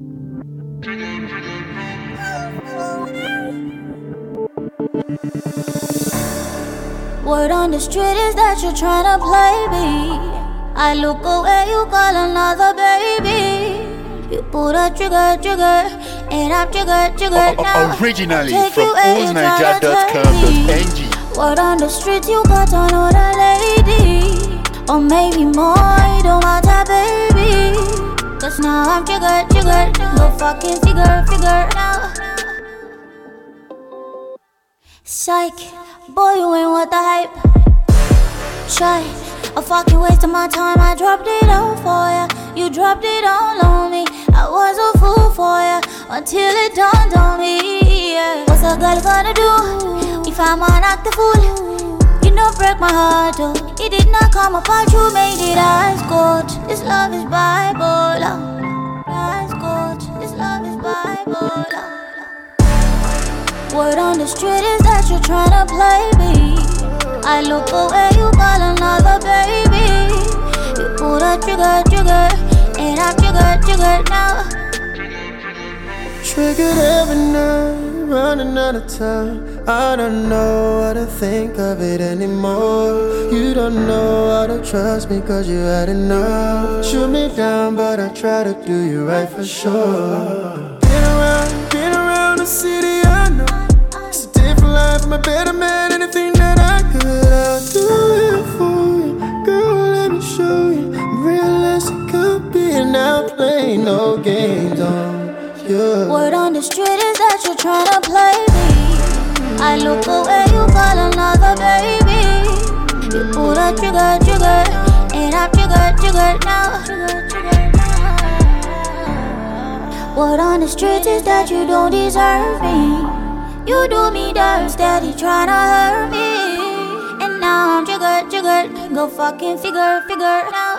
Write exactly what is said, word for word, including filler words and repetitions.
Word on the street is that you're tryna play me. I look away, you call another baby. You pull the trigger, trigger, and I'm trigger, trigger now. Originally from oz niger dot com dot n g. Word on the street, you got another lady. Or maybe more, you don't want that baby. Cause now I'm trigger, trigger. Go fucking figure, figure now. Psych, boy, you ain't worth the hype. Try, a fucking waste of my time. I dropped it all for ya. You dropped it all on me. I was a fool for ya until it dawned on me. Yeah. What's a girl gonna do if I'm an act the fool? You know, break my heart, oh. It did not come apart, you made it ice cold. This love is bipolar. Ice cold, this love is bipolar. Word on the street is that you're tryna play me. I look away, you call another baby. You pull the trigger, trigger, and I'm trigger, trigger now. Triggered every night, running out of time. I don't know how to think of it anymore. You don't know how to trust me cause you had enough. Shoot me down but I try to do you right for sure. Been around, been around the city, I know. It's a different life, I'm a better man. Anything that I could, I'll do it for you. Girl, let me show you I'm real as it could be. And I'll play no games on you. Word on the street is that you're tryna play me. I look away, you call another baby. You pull the trigger, trigger, and I'm trigger, trigger now. Word on the street is that you don't deserve me. You do me dirt, steady tryna hurt me. And now I'm trigger, trigger. Go fucking figure, figure now.